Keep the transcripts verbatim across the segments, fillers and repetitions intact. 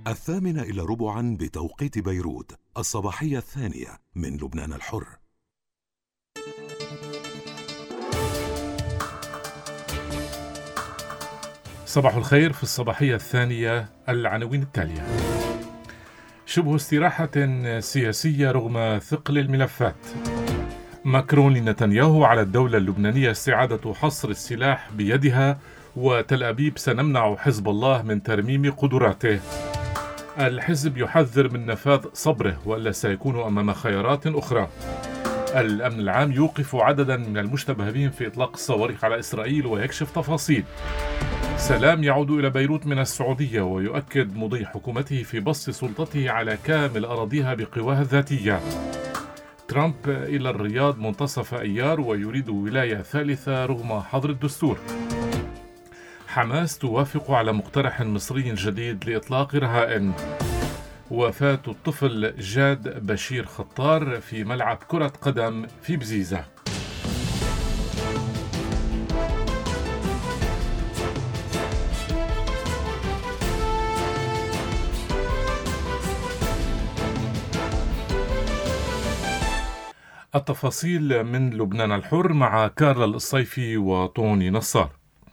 الثامنة إلى ربعا بتوقيت بيروت، الصباحية الثانية من لبنان الحر. صباح الخير. في الصباحية الثانية العناوين التالية: شبه استراحة سياسية رغم ثقل الملفات. ماكرون لنتنياهو على الدولة اللبنانية استعادة حصر السلاح بيدها، وتل أبيب سنمنع حزب الله من ترميم قدراته. الحزب يحذر من نفاذ صبره وإلا سيكون أمام خيارات أخرى. الأمن العام يوقف عددا من المشتبه بهم في إطلاق الصواريخ على إسرائيل ويكشف تفاصيل. سلام يعود إلى بيروت من السعودية ويؤكد مضي حكومته في بسط سلطته على كامل أراضيها بقواها الذاتية. ترامب إلى الرياض منتصف أيار ويريد ولاية ثالثة رغم حظر الدستور. حماس توافق على مقترح مصري جديد لإطلاق رهائن. وفاة الطفل جاد بشير خطار في ملعب كرة قدم في بزيزة. التفاصيل من لبنان الحر مع كارلا الصيفي وطوني نصار.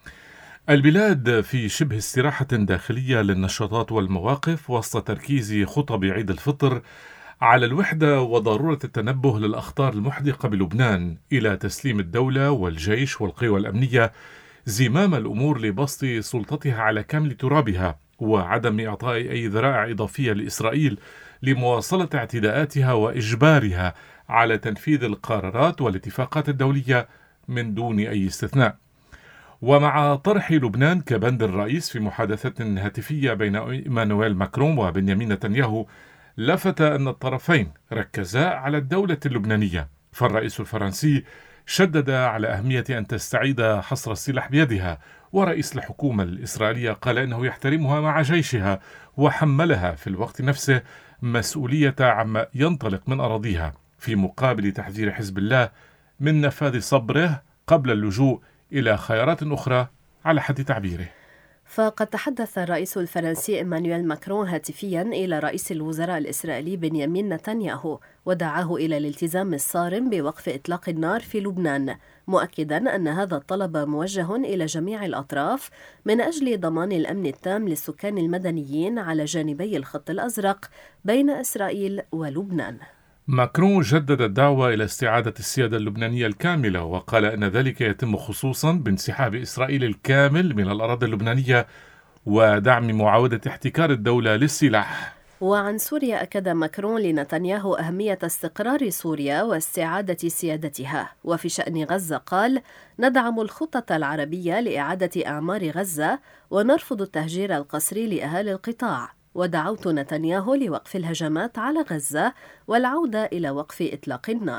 البلاد في شبه استراحة داخلية للنشاطات والمواقف وسط تركيز خطب عيد الفطر على الوحدة وضرورة التنبه للأخطار المحدقة بلبنان إلى تسليم الدولة والجيش والقوى الأمنية زمام الأمور لبسط سلطتها على كامل ترابها وعدم إعطاء أي ذرائع إضافية لإسرائيل لمواصلة اعتداءاتها وإجبارها على تنفيذ القرارات والاتفاقات الدولية من دون أي استثناء. ومع طرح لبنان كبند الرئيس في محادثة هاتفية بين إيمانويل ماكرون وبنيامين نتنياهو، لفت أن الطرفين ركزا على الدولة اللبنانية، فالرئيس الفرنسي شدد على أهمية أن تستعيد حصر السلاح بيدها، ورئيس الحكومة الإسرائيلية قال إنه يحترمها مع جيشها وحملها في الوقت نفسه مسؤولية عما ينطلق من أراضيها، في مقابل تحذير حزب الله من نفاذ صبره قبل اللجوء إلى خيارات أخرى على حد تعبيره. فقد تحدث الرئيس الفرنسي إيمانويل ماكرون هاتفيا إلى رئيس الوزراء الإسرائيلي بنيامين نتنياهو ودعاه إلى الالتزام الصارم بوقف إطلاق النار في لبنان، مؤكدا أن هذا الطلب موجه إلى جميع الأطراف من أجل ضمان الأمن التام للسكان المدنيين على جانبي الخط الأزرق بين إسرائيل ولبنان. ماكرون جدد الدعوة إلى استعادة السيادة اللبنانية الكاملة، وقال أن ذلك يتم خصوصا بانسحاب إسرائيل الكامل من الأراضي اللبنانية ودعم معاودة احتكار الدولة للسلاح. وعن سوريا أكد ماكرون لنتنياهو أهمية استقرار سوريا واستعادة سيادتها. وفي شأن غزة قال: ندعم الخطة العربية لإعادة أعمار غزة ونرفض التهجير القسري لأهالي القطاع. ودعوت نتنياهو لوقف الهجمات على غزة والعودة إلى وقف إطلاق النار.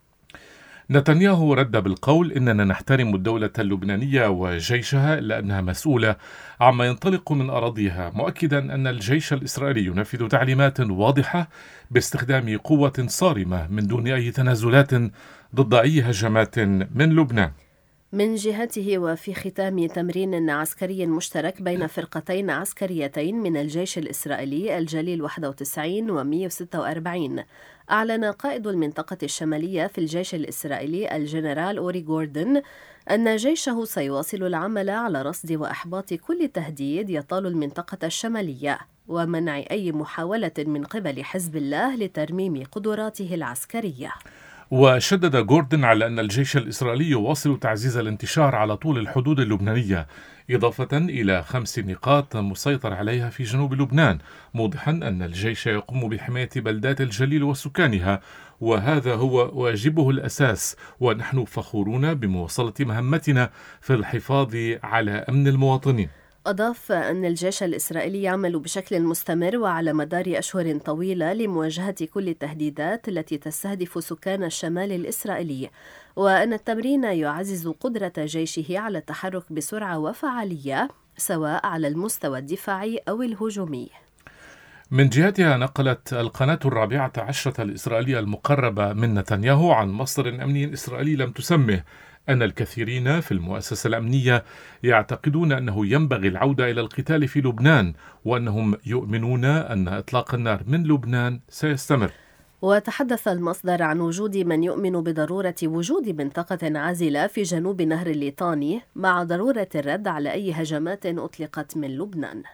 نتنياهو رد بالقول: إننا نحترم الدولة اللبنانية وجيشها، إلا أنها مسؤولة عما ينطلق من أراضيها، مؤكدا أن الجيش الإسرائيلي ينفذ تعليمات واضحة باستخدام قوة صارمة من دون أي تنازلات ضد أي هجمات من لبنان. من جهته، وفي ختام تمرين عسكري مشترك بين فرقتين عسكريتين من الجيش الإسرائيلي الجليل واحد وتسعين و مئة وستة وأربعين، أعلن قائد المنطقة الشمالية في الجيش الإسرائيلي الجنرال أوري غوردن أن جيشه سيواصل العمل على رصد وإحباط كل تهديد يطال المنطقة الشمالية ومنع أي محاولة من قبل حزب الله لترميم قدراته العسكرية. وشدد غوردن على أن الجيش الإسرائيلي يواصل تعزيز الانتشار على طول الحدود اللبنانية، إضافة إلى خمس نقاط مسيطر عليها في جنوب لبنان، موضحا أن الجيش يقوم بحماية بلدات الجليل وسكانها، وهذا هو واجبه الأساس، ونحن فخورون بمواصلة مهمتنا في الحفاظ على أمن المواطنين. أضاف أن الجيش الإسرائيلي يعمل بشكل مستمر وعلى مدار أشهر طويلة لمواجهة كل التهديدات التي تستهدف سكان الشمال الإسرائيلي، وأن التمرين يعزز قدرة جيشه على التحرك بسرعة وفعالية سواء على المستوى الدفاعي أو الهجومي. من جهتها نقلت القناة الرابعة عشرة الإسرائيلية المقربة من نتنياهو عن مصدر أمني إسرائيلي لم تسمه أن الكثيرين في المؤسسة الأمنية يعتقدون أنه ينبغي العودة إلى القتال في لبنان، وأنهم يؤمنون أن إطلاق النار من لبنان سيستمر. وتحدث المصدر عن وجود من يؤمن بضرورة وجود منطقة عازلة في جنوب نهر الليطاني مع ضرورة الرد على أي هجمات أطلقت من لبنان.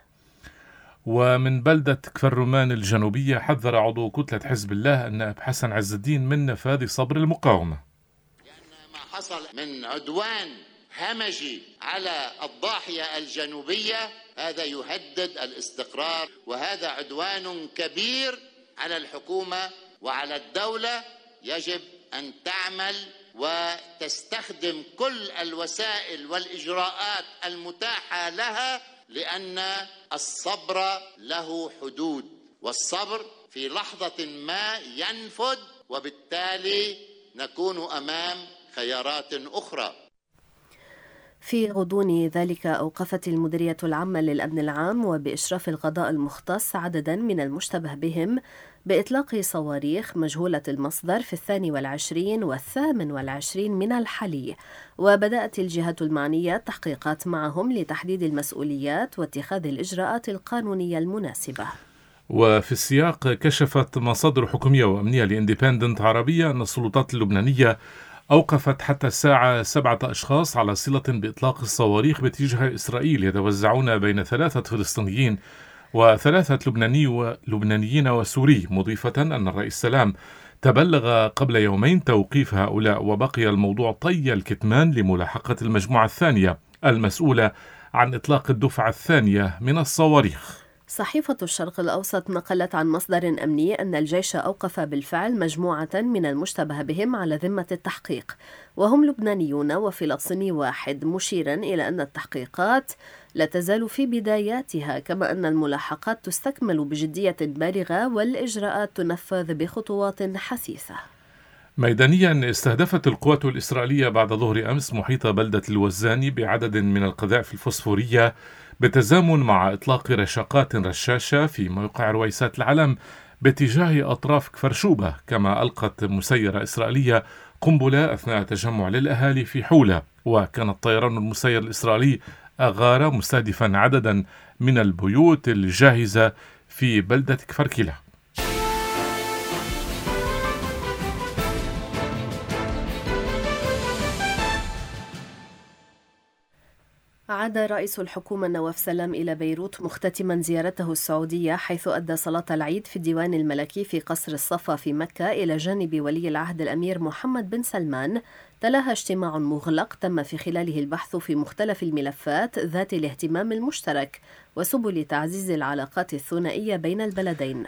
ومن بلدة كفر رومان الجنوبية حذر عضو كتلة حزب الله النائب حسن عز الدين من نفاذ صبر المقاومة. لأن ما حصل من عدوان همجي على الضاحية الجنوبية هذا يهدد الاستقرار، وهذا عدوان كبير على الحكومة وعلى الدولة. يجب أن تعمل وتستخدم كل الوسائل والإجراءات المتاحة لها، لأن الصبر له حدود، والصبر في لحظة ما ينفد، وبالتالي نكون أمام خيارات أخرى. في غضون ذلك أوقفت المديرية العامة للأمن العام وبإشراف القضاء المختص عددا من المشتبه بهم بإطلاق صواريخ مجهولة المصدر في الثاني والعشرين والثامن والعشرين من الحلي، وبدأت الجهات المعنية تحقيقات معهم لتحديد المسؤوليات واتخاذ الإجراءات القانونية المناسبة. وفي السياق كشفت مصادر حكومية وأمنية لاندبندنت عربية أن السلطات اللبنانية أوقفت حتى الساعة سبعة أشخاص على صلة بإطلاق الصواريخ باتجاه إسرائيل يتوزعون بين ثلاثة فلسطينيين وثلاثة لبناني ولبنانيين وسوري، مضيفة أن الرئيس سلام تبلغ قبل يومين توقيف هؤلاء، وبقي الموضوع طي الكتمان لملاحقة المجموعة الثانية المسؤولة عن إطلاق الدفعة الثانية من الصواريخ. صحيفة الشرق الأوسط نقلت عن مصدر أمني أن الجيش أوقف بالفعل مجموعة من المشتبه بهم على ذمة التحقيق، وهم لبنانيون وفلسطيني واحد، مشيرا إلى أن التحقيقات لا تزال في بداياتها، كما أن الملاحقات تستكمل بجدية بالغة والإجراءات تنفذ بخطوات حثيثة. ميدانيا استهدفت القوات الإسرائيلية بعد ظهر أمس محيط بلدة الوزاني بعدد من القذائف الفوسفورية بالتزامن مع إطلاق رشاقات رشاشة في موقع رويسات العلم باتجاه أطراف كفر شوبة، كما ألقت مسيرة إسرائيلية قنبلة أثناء تجمع للأهالي في حولة. وكان الطيران المسير الإسرائيلي أغار مستهدفا عددا من البيوت الجاهزة في بلدة كفر كلا. عاد رئيس الحكومة نواف سلام إلى بيروت مختتما زيارته السعودية، حيث أدى صلاة العيد في الديوان الملكي في قصر الصفا في مكة إلى جانب ولي العهد الأمير محمد بن سلمان. تلاها اجتماع مغلق تم في خلاله البحث في مختلف الملفات ذات الاهتمام المشترك وسبل تعزيز العلاقات الثنائية بين البلدين.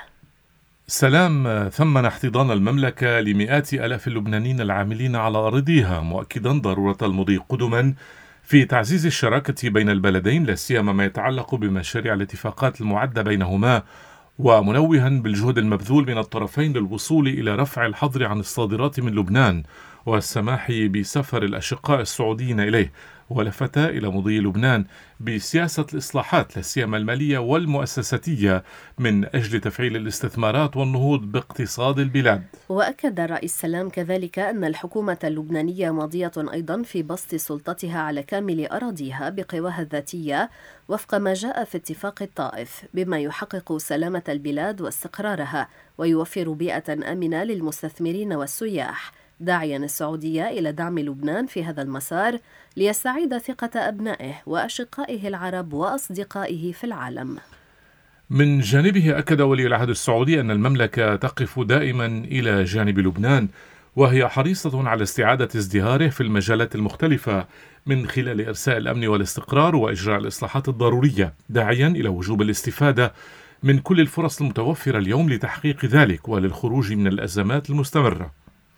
سلام ثمن احتضان المملكة لمئات آلاف اللبنانيين العاملين على أراضيها، مؤكدا ضرورة المضي قدما في تعزيز الشراكة بين البلدين، لا سيما ما يتعلق بمشاريع الاتفاقات المعدة بينهما، ومنوها بالجهد المبذول من الطرفين للوصول إلى رفع الحظر عن الصادرات من لبنان والسماح بسفر الأشقاء السعوديين إليه. ولفت إلى مضي لبنان بسياسة الإصلاحات لا سيما المالية والمؤسساتية من أجل تفعيل الاستثمارات والنهوض باقتصاد البلاد. وأكد الرئيس سلام كذلك أن الحكومة اللبنانية ماضية أيضا في بسط سلطتها على كامل أراضيها بقواها الذاتية وفق ما جاء في اتفاق الطائف، بما يحقق سلامة البلاد واستقرارها ويوفر بيئة آمنة للمستثمرين والسياح، داعيا السعودية إلى دعم لبنان في هذا المسار ليستعيد ثقة أبنائه وأشقائه العرب وأصدقائه في العالم. من جانبه أكد ولي العهد السعودي أن المملكة تقف دائما إلى جانب لبنان، وهي حريصة على استعادة ازدهاره في المجالات المختلفة من خلال إرساء الأمن والاستقرار وإجراء الإصلاحات الضرورية، داعيا إلى وجوب الاستفادة من كل الفرص المتوفرة اليوم لتحقيق ذلك وللخروج من الأزمات المستمرة.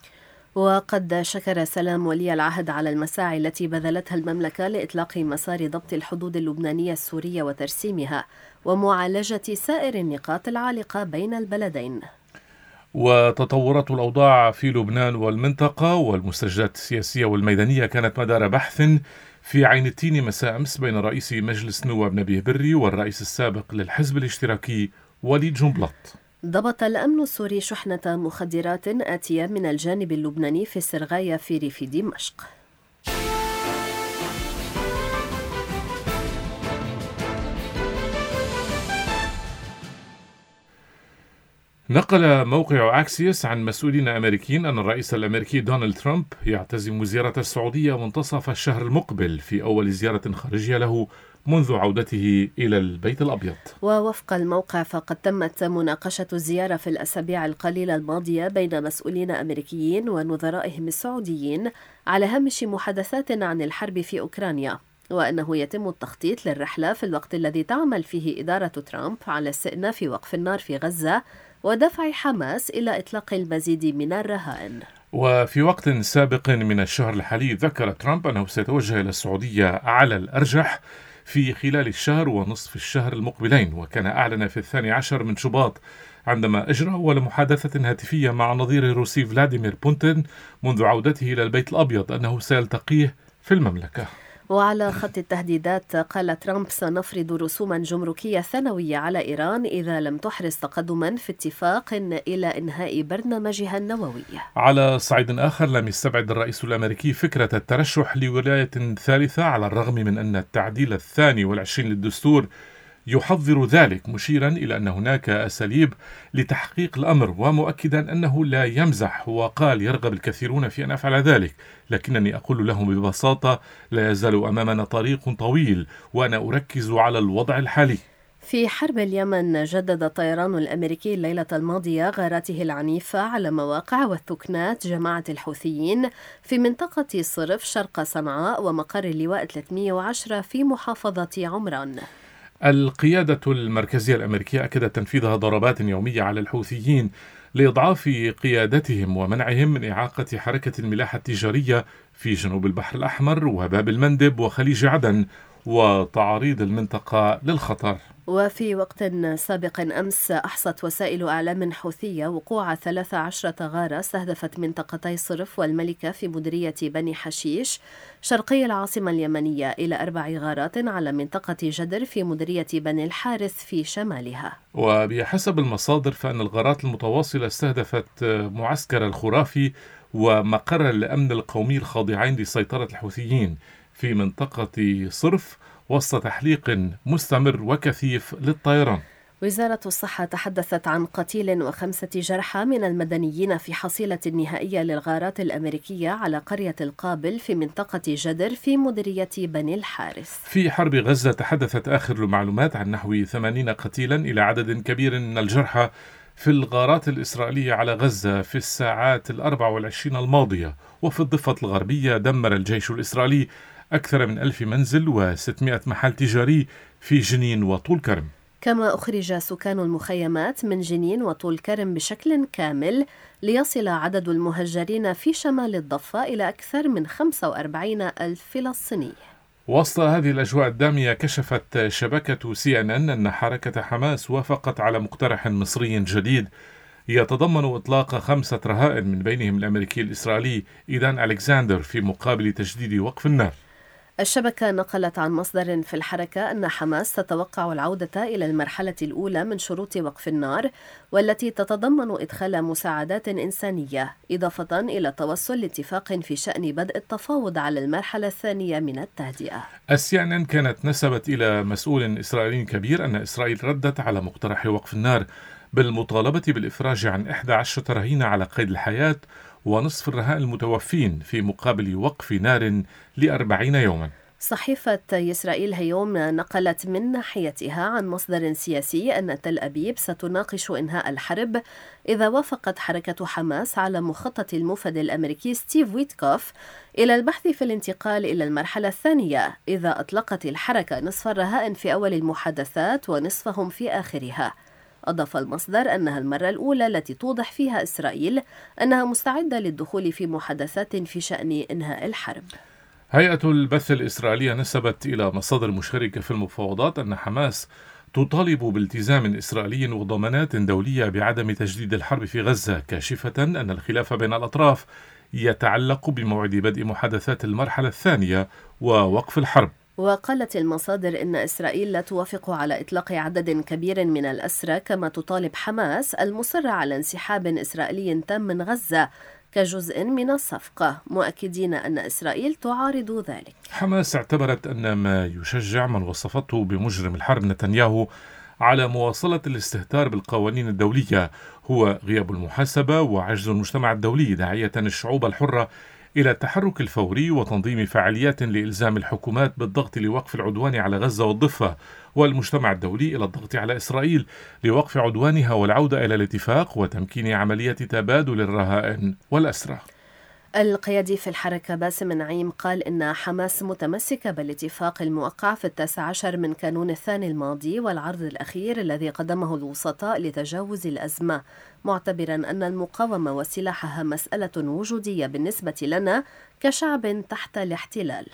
وقد شكر سلام ولي العهد على المساعي التي بذلتها المملكة لإطلاق مسار ضبط الحدود اللبنانية السورية وترسيمها ومعالجة سائر النقاط العالقة بين البلدين. وتطورات الأوضاع في لبنان والمنطقة والمستجدات السياسية والميدانية كانت مدار بحث في عين التين مساء أمس بين رئيس مجلس النواب نبيه بري والرئيس السابق للحزب الاشتراكي وليد جنبلاط. ضبط الأمن السوري شحنة مخدرات آتية من الجانب اللبناني في سرغاية في ريف دمشق. نقل موقع أكسيوس عن مسؤولين أمريكيين أن الرئيس الأمريكي دونالد ترامب يعتزم زيارة السعودية منتصف الشهر المقبل في أول زيارة خارجية له منذ عودته إلى البيت الأبيض. ووفق الموقع فقد تمت مناقشة الزيارة في الأسابيع القليلة الماضية بين مسؤولين أمريكيين ونظرائهم السعوديين على هامش محادثات عن الحرب في أوكرانيا، وأنه يتم التخطيط للرحلة في الوقت الذي تعمل فيه إدارة ترامب على استئناف وقف النار في غزة ودفع حماس إلى إطلاق المزيد من الرهائن. وفي وقت سابق من الشهر الحالي ذكر ترامب أنه سيتوجه إلى السعودية على الأرجح في خلال الشهر ونصف الشهر المقبلين، وكان أعلن في الثاني عشر من شباط عندما أجرى أول محادثة هاتفية مع نظيره الروسي فلاديمير بوتين منذ عودته إلى البيت الأبيض أنه سيلتقيه في المملكة. وعلى خط التهديدات قال ترامب: سنفرض رسوما جمركية ثانوية على إيران إذا لم تحرز تقدما في اتفاق إلى إنهاء برنامجها النووي. على صعيد آخر، لم يستبعد الرئيس الأمريكي فكرة الترشح لولاية ثالثة على الرغم من أن التعديل الثاني والعشرين للدستور يحذر ذلك، مشيرا إلى أن هناك أساليب لتحقيق الأمر ومؤكدا أنه لا يمزح، وقال: يرغب الكثيرون في أن أفعل ذلك، لكنني أقول لهم ببساطة لا يزال أمامنا طريق طويل وأنا أركز على الوضع الحالي. في حرب اليمن، جدد الطيران الأمريكي الليلة الماضية غاراته العنيفة على مواقع وثكنات جماعة الحوثيين في منطقة صرف شرق صنعاء ومقر اللواء ثلاثمئة وعشرة في محافظة عمران. القيادة المركزية الأمريكية أكدت تنفيذها ضربات يومية على الحوثيين لإضعاف قيادتهم ومنعهم من إعاقة حركة الملاحة التجارية في جنوب البحر الأحمر وباب المندب وخليج عدن وتعريض المنطقة للخطر. وفي وقت سابق أمس، أحصت وسائل إعلام حوثية وقوع ثلاث عشرة غارة استهدفت منطقتي صرف والملكة في مديرية بني حشيش شرقي العاصمة اليمنية إلى أربع غارات على منطقة جدر في مديرية بني الحارث في شمالها. وبحسب المصادر فإن الغارات المتواصلة استهدفت معسكر الخرافي ومقر الأمن القومي الخاضعين لسيطرة الحوثيين في منطقة صرف وسط تحليق مستمر وكثيف للطيران. وزارة الصحة تحدثت عن قتيل وخمسة جرحى من المدنيين في حصيلة نهائية للغارات الأمريكية على قرية القابل في منطقة جدر في مديرية بني الحارث. في حرب غزة تحدثت آخر المعلومات عن نحو ثمانين قتيلا إلى عدد كبير من الجرحى في الغارات الإسرائيلية على غزة في الساعات الأربع والعشرين الماضية. وفي الضفة الغربية دمر الجيش الإسرائيلي أكثر من ألف منزل وستمائة محل تجاري في جنين وطول كرم. كما أخرج سكان المخيمات من جنين وطول كرم بشكل كامل ليصل عدد المهجرين في شمال الضفة إلى أكثر من خمسة وأربعين ألف فلسطيني. وسط هذه الأجواء الدامية، كشفت شبكة سي إن إن أن حركة حماس وافقت على مقترح مصري جديد يتضمن إطلاق خمسة رهائن من بينهم الأمريكي الإسرائيلي إيدان ألكساندر في مقابل تجديد وقف النار. الشبكة نقلت عن مصدر في الحركة أن حماس تتوقع العودة إلى المرحلة الأولى من شروط وقف النار، والتي تتضمن إدخال مساعدات إنسانية، إضافة إلى توصل لاتفاق في شأن بدء التفاوض على المرحلة الثانية من التهدئة. السي إن إن كانت نسبت إلى مسؤول إسرائيلي كبير أن إسرائيل ردت على مقترح وقف النار بالمطالبة بالإفراج عن إحدى عشرة رهينة على قيد الحياة ونصف الرهائن المتوفين في مقابل وقف نار لأربعين يوما. صحيفة إسرائيل هيوم نقلت من ناحيتها عن مصدر سياسي أن تل أبيب ستناقش إنهاء الحرب إذا وافقت حركة حماس على مخطط المفد الأمريكي ستيف ويتكوف إلى البحث في الانتقال إلى المرحلة الثانية إذا أطلقت الحركة نصف الرهائن في أول المحادثات ونصفهم في آخرها. أضاف المصدر أنها المرة الأولى التي توضح فيها إسرائيل أنها مستعدة للدخول في محادثات في شأن إنهاء الحرب. هيئة البث الإسرائيلية نسبت إلى مصادر مشتركة في المفاوضات أن حماس تطالب بالتزام إسرائيلي وضمانات دولية بعدم تجديد الحرب في غزة، كاشفة أن الخلاف بين الأطراف يتعلق بموعد بدء محادثات المرحلة الثانية ووقف الحرب. وقالت المصادر إن إسرائيل لا توافق على إطلاق عدد كبير من الأسرى، كما تطالب حماس المصرة على انسحاب إسرائيلي تام من غزة كجزء من الصفقة، مؤكدين أن إسرائيل تعارض ذلك. حماس اعتبرت أن ما يشجع من وصفته بمجرم الحرب نتنياهو على مواصلة الاستهتار بالقوانين الدولية هو غياب المحاسبة وعجز المجتمع الدولي، داعية الشعوب الحرة إلى التحرك الفوري وتنظيم فعاليات لإلزام الحكومات بالضغط لوقف العدوان على غزة والضفة، والمجتمع الدولي إلى الضغط على إسرائيل لوقف عدوانها والعودة إلى الاتفاق وتمكين عملية تبادل الرهائن والأسرى. القيادي في الحركة باسم نعيم قال إن حماس متمسكة بالاتفاق الموقع في التاسع عشر من كانون الثاني الماضي والعرض الأخير الذي قدمه الوسطاء لتجاوز الأزمة، معتبرا أن المقاومة وسلاحها مسألة وجودية بالنسبة لنا كشعب تحت الاحتلال.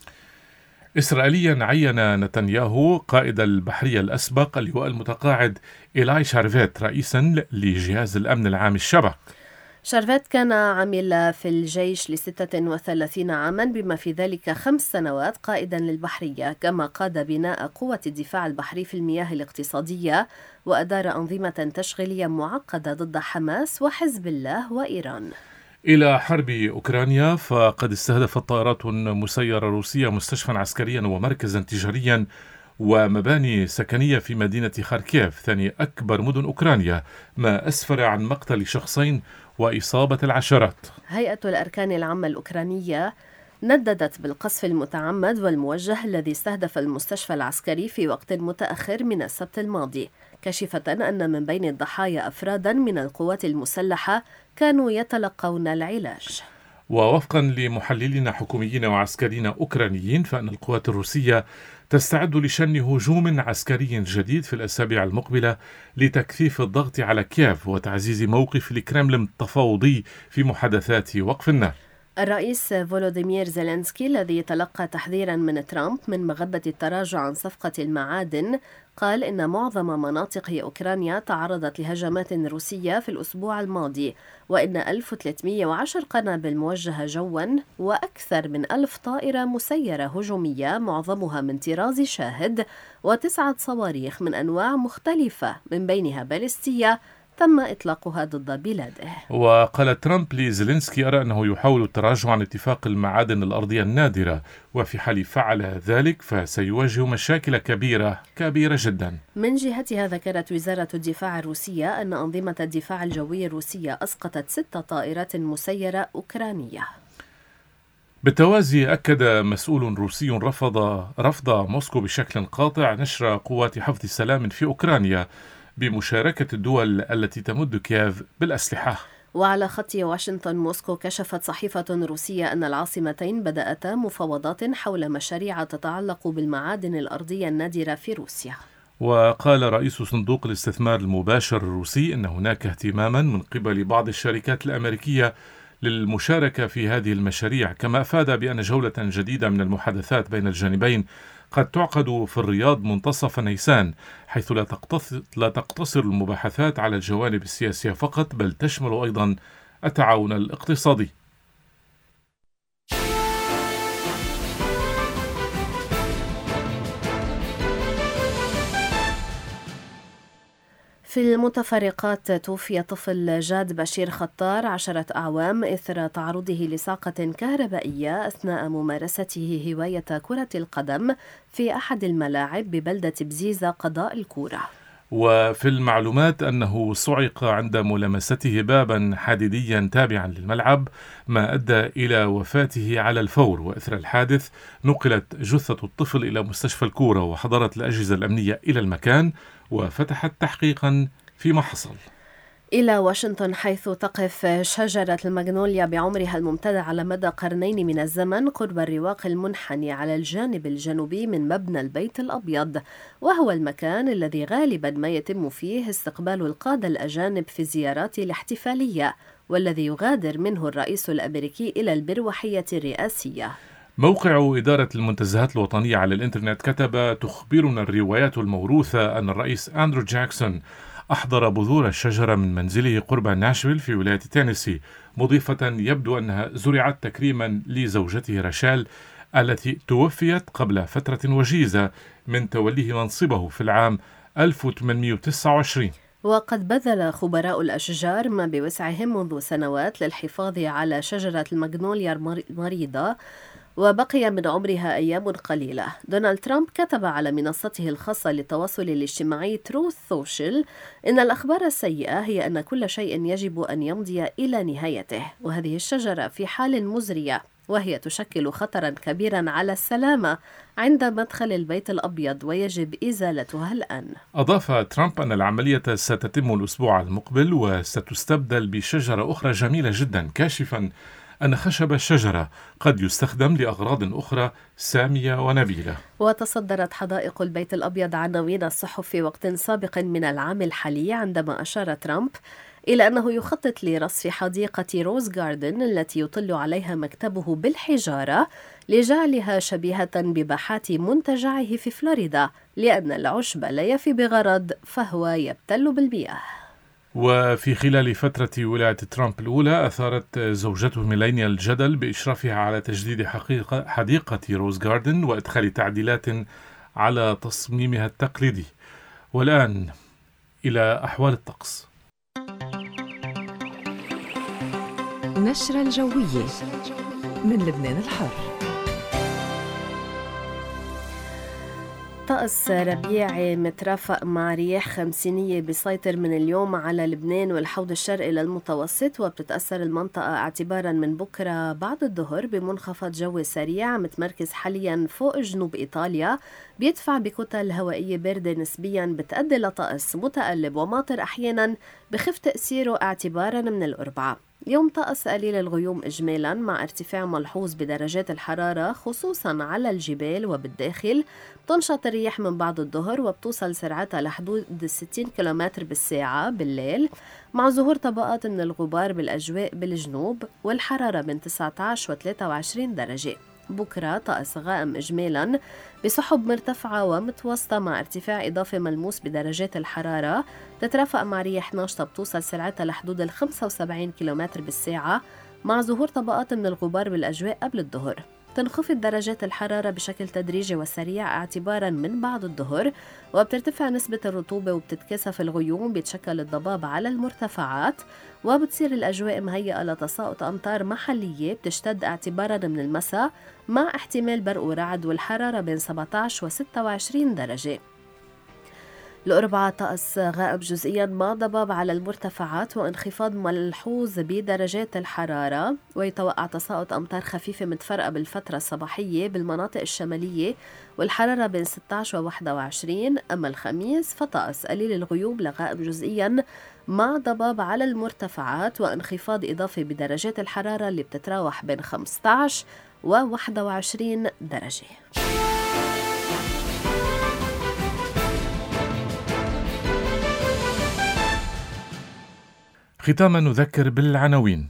إسرائيليا عين نتنياهو قائد البحرية الأسبق اللواء المتقاعد إيلاي شارفيت رئيسا لجهاز الأمن العام الشبك. شارفيت كان عمل في الجيش لستة وثلاثين عاما بما في ذلك خمس سنوات قائدا للبحرية، كما قاد بناء قوة الدفاع البحري في المياه الاقتصادية وأدار أنظمة تشغيلية معقدة ضد حماس وحزب الله وإيران. إلى حرب أوكرانيا، فقد استهدفت طائرات مسيرة روسية مستشفى عسكريا ومركزا تجاريا ومباني سكنية في مدينة خاركيف ثاني أكبر مدن أوكرانيا، ما أسفر عن مقتل شخصين وإصابة العشرات. هيئة الأركان العامة الأوكرانية نددت بالقصف المتعمد والموجه الذي استهدف المستشفى العسكري في وقت متأخر من السبت الماضي، كاشفة أن من بين الضحايا أفرادا من القوات المسلحة كانوا يتلقون العلاج. ووفقا لمحللين حكوميين وعسكريين أوكرانيين، فإن القوات الروسية تستعد لشن هجوم عسكري جديد في الأسابيع المقبلة لتكثيف الضغط على كييف وتعزيز موقف الكرملين التفاوضي في محادثات وقف النار. الرئيس فولوديمير زيلينسكي الذي تلقى تحذيرا من ترامب من مغبة التراجع عن صفقة المعادن قال إن معظم مناطق أوكرانيا تعرضت لهجمات روسية في الأسبوع الماضي، وإن ألف وثلاثمئة وعشرة قنابل موجهة جوا وأكثر من ألف طائرة مسيرة هجومية معظمها من طراز شاهد وتسعة صواريخ من أنواع مختلفة من بينها باليستية تم إطلاقها ضد بلاده. وقال ترامب لزيلينسكي: أرى أنه يحاول التراجع عن اتفاق المعادن الأرضية النادرة، وفي حال فعل ذلك فسيواجه مشاكل كبيرة كبيرة جدا. من جهتها ذكرت وزارة الدفاع الروسية أن أنظمة الدفاع الجوي الروسية أسقطت ست طائرات مسيرة أوكرانية. بالتوازي، أكد مسؤول روسي رفض رفض موسكو بشكل قاطع نشر قوات حفظ السلام في أوكرانيا بمشاركة الدول التي تمد كييف بالأسلحة. وعلى خط واشنطن موسكو، كشفت صحيفة روسية أن العاصمتين بدأتا مفاوضات حول مشاريع تتعلق بالمعادن الأرضية النادرة في روسيا. وقال رئيس صندوق الاستثمار المباشر الروسي أن هناك اهتماما من قبل بعض الشركات الأمريكية للمشاركة في هذه المشاريع، كما أفاد بأن جولة جديدة من المحادثات بين الجانبين قد تعقد في الرياض منتصف نيسان، حيث لا تقتصر, لا تقتصر المباحثات على الجوانب السياسية فقط، بل تشمل أيضا التعاون الاقتصادي. في المتفرقات، توفي طفل جاد بشير خطار عشرة أعوام إثر تعرضه لصاعقة كهربائية أثناء ممارسته هواية كرة القدم في أحد الملاعب ببلدة بزيزة قضاء الكورة. وفي المعلومات أنه صعق عند ملامسته بابا حديديا تابعا للملعب، ما أدى إلى وفاته على الفور. وإثر الحادث نقلت جثة الطفل إلى مستشفى الكورة، وحضرت الأجهزة الأمنية إلى المكان وفتحت تحقيقا فيما حصل. إلى واشنطن، حيث تقف شجرة المغنوليا بعمرها الممتد على مدى قرنين من الزمن قرب الرواق المنحني على الجانب الجنوبي من مبنى البيت الأبيض، وهو المكان الذي غالبا ما يتم فيه استقبال القادة الأجانب في الزيارات الاحتفالية، والذي يغادر منه الرئيس الأمريكي إلى البروحية الرئاسية. موقع إدارة المنتزهات الوطنية على الإنترنت كتب: تخبرنا الروايات الموروثة أن الرئيس أندرو جاكسون أحضر بذور الشجرة من منزله قرب ناشفيل في ولاية تينيسي، مضيفة يبدو أنها زرعت تكريما لزوجته رشال التي توفيت قبل فترة وجيزة من توليه منصبه في العام ألف وثمانمئة وتسعة وعشرين. وقد بذل خبراء الأشجار ما بوسعهم منذ سنوات للحفاظ على شجرة المغنوليا المريضة، وبقي من عمرها أيام قليلة. دونالد ترامب كتب على منصته الخاصة للتواصل الاجتماعي تروث سوشيال إن الأخبار السيئة هي أن كل شيء يجب أن يمضي إلى نهايته، وهذه الشجرة في حال مزرية، وهي تشكل خطرا كبيرا على السلامة عند مدخل البيت الأبيض ويجب إزالتها الآن. أضاف ترامب أن العملية ستتم الأسبوع المقبل وستستبدل بشجرة أخرى جميلة جدا، كاشفا أن خشب الشجرة قد يستخدم لأغراض أخرى سامية ونبيلة. وتصدرت حدائق البيت الأبيض عناوين الصحف في وقت سابق من العام الحالي، عندما أشار ترامب إلى أنه يخطط لرصف حديقة روز جاردن التي يطل عليها مكتبه بالحجارة لجعلها شبيهة بباحات منتجعه في فلوريدا، لأن العشب لا يفي بغرض فهو يبتل بالمياه. وفي خلال فترة ولاية ترامب الأولى أثارت زوجته ميلانيا الجدل بإشرافها على تجديد حقيقة حديقة روز جاردن وإدخال تعديلات على تصميمها التقليدي. والآن إلى أحوال الطقس. نشرة الجوية من لبنان الحر. طقس ربيعي مترافق مع رياح خمسينية بيسيطر من اليوم على لبنان والحوض الشرقي للمتوسط، وبتتأثر المنطقة اعتبارا من بكرة بعد الظهر بمنخفض جوي سريع متمركز حاليا فوق جنوب إيطاليا، بيدفع بكتل هوائية باردة نسبيا بتؤدي لطقس متقلب وماطر أحيانا بخف تأثيره اعتبارا من الأربعاء. يوم طقس قليل الغيوم إجمالا مع ارتفاع ملحوظ بدرجات الحرارة خصوصا على الجبال وبالداخل. تنشط الرياح من بعد الظهر وبتوصل سرعتها لحدود ستين كيلومتر بالساعة بالليل، مع ظهور طبقات من الغبار بالأجواء بالجنوب، والحرارة من تسعة عشر و ثلاثة وعشرين درجة. بكرة طقس غائم إجمالا بسحب مرتفعة ومتوسطة مع ارتفاع إضافي ملموس بدرجات الحرارة، تترافق مع رياح ناشطة بتوصل سرعتها لحدود ال خمسة وسبعين كيلومتر بالساعة، مع ظهور طبقات من الغبار بالأجواء قبل الظهر. تنخفض درجات الحرارة بشكل تدريجي وسريع اعتبارا من بعد الظهر، وبترتفع نسبة الرطوبة وبتتكثف الغيوم، بيتشكل الضباب على المرتفعات، وبتصير الأجواء مهيئة لتساقط أمطار محلية بتشتد اعتبارا من المساء مع احتمال برق ورعد، والحرارة بين سبعة عشر و ستة وعشرين درجة. الأربعاء طقس غائب جزئيا مع ضباب على المرتفعات وانخفاض ملحوظ بدرجات الحرارة، ويتوقع تساقط أمطار خفيفة متفرقة بالفترة الصباحية بالمناطق الشمالية، والحرارة بين ستة عشر و واحد وعشرين. أما الخميس فطقس قليل الغيوم لغائب جزئيا مع ضباب على المرتفعات وانخفاض إضافي بدرجات الحرارة اللي بتتراوح بين خمسة عشر و واحد وعشرين درجة. ختاما نذكر بالعناوين.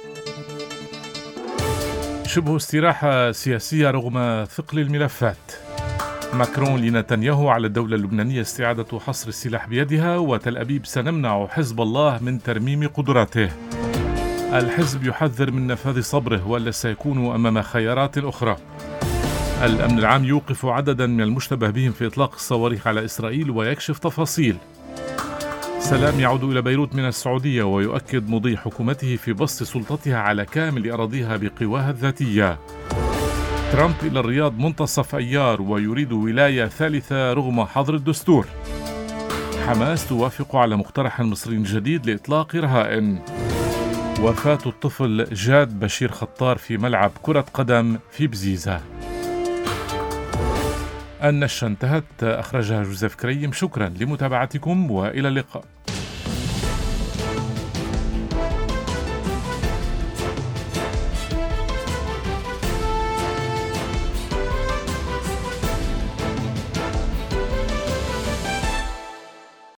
شبه استراحة سياسية رغم ثقل الملفات. ماكرون لنتنياهو على الدولة اللبنانية استعادة حصر السلاح بيدها، وتل أبيب سنمنع حزب الله من ترميم قدراته. الحزب يحذر من نفاذ صبره ولا سيكون أمام خيارات أخرى. الأمن العام يوقف عددا من المشتبه بهم في إطلاق الصواريخ على إسرائيل ويكشف تفاصيل. سلام يعود إلى بيروت من السعودية ويؤكد مضي حكومته في بسط سلطتها على كامل أراضيها بقواها الذاتية. ترامب إلى الرياض منتصف أيار ويريد ولاية ثالثة رغم حظر الدستور. حماس توافق على مقترح مصري جديد لإطلاق رهائن. وفاة الطفل جاد بشير خطار في ملعب كرة قدم في بزيزة. النشرة انتهت، أخرجها جوزيف كريم. شكرا لمتابعتكم وإلى اللقاء.